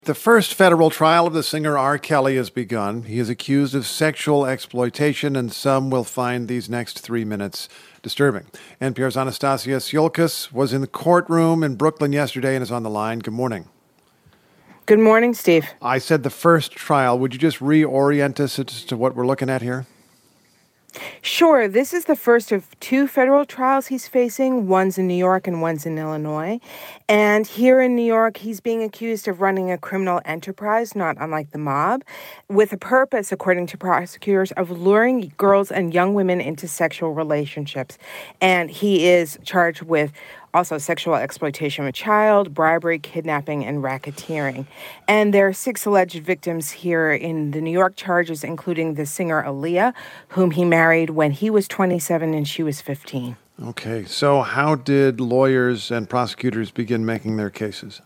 The first federal trial of the singer R. Kelly has begun. He is accused of sexual exploitation, and some will find these next 3 minutes disturbing. NPR's Anastasia Siolkas was in the courtroom in Brooklyn yesterday and is on the line. Good morning. Good morning, Steve. I said the first trial. Would you just reorient us as to what we're looking at here? Sure. This is the first of two federal trials he's facing. One's in New York and one's in Illinois. And here in New York, he's being accused of running a criminal enterprise, not unlike the mob, with a purpose, according to prosecutors, of luring girls and young women into sexual relationships. And he is charged with also sexual exploitation of a child, bribery, kidnapping, and racketeering. And there are 6 alleged victims here in the New York charges, including the singer Aaliyah, whom he married when he was 27 and she was 15. Okay, so how did lawyers and prosecutors begin making their cases?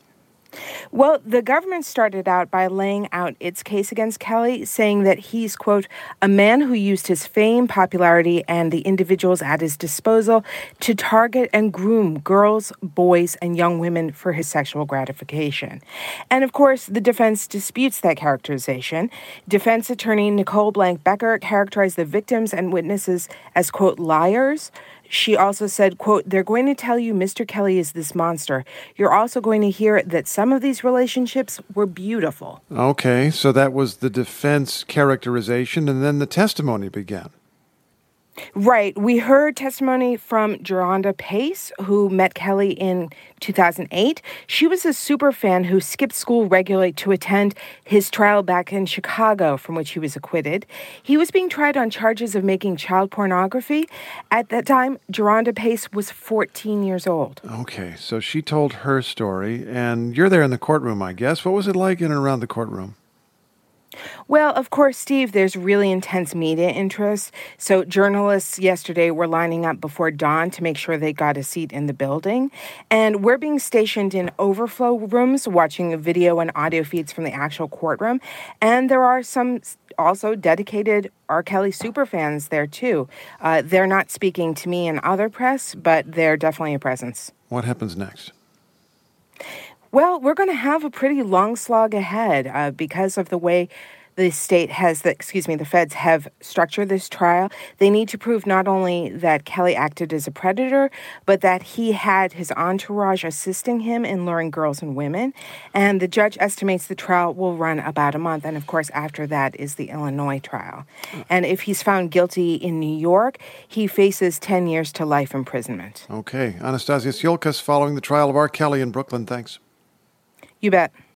Well, the government started out by laying out its case against Kelly, saying that he's, quote, a man who used his fame, popularity, and the individuals at his disposal to target and groom girls, boys, and young women for his sexual gratification. And, of course, the defense disputes that characterization. Defense attorney Nicole Blank-Becker characterized the victims and witnesses as, quote, liars. She also said, quote, they're going to tell you Mr. Kelly is this monster. You're also going to hear that some of these relationships were beautiful. Okay, so that was the defense characterization, and then the testimony began. Right. We heard testimony from Jerhonda Pace, who met Kelly in 2008. She was a super fan who skipped school regularly to attend his trial back in Chicago, from which he was acquitted. He was being tried on charges of making child pornography. At that time, Jerhonda Pace was 14 years old. Okay, so she told her story, and you're there in the courtroom, I guess. What was it like in and around the courtroom? Well, of course, Steve, there's really intense media interest. So journalists yesterday were lining up before dawn to make sure they got a seat in the building. And we're being stationed in overflow rooms, watching video and audio feeds from the actual courtroom. And there are some also dedicated R. Kelly superfans there, too. They're not speaking to me and other press, but they're definitely a presence. What happens next? Well, we're going to have a pretty long slog ahead because of the way the feds have structured this trial. They need to prove not only that Kelly acted as a predator, but that he had his entourage assisting him in luring girls and women. And the judge estimates the trial will run about a month. And of course, after that is the Illinois trial. And if he's found guilty in New York, he faces 10 years to life imprisonment. Okay. Anastasia Siolkas following the trial of R. Kelly in Brooklyn. Thanks. You bet.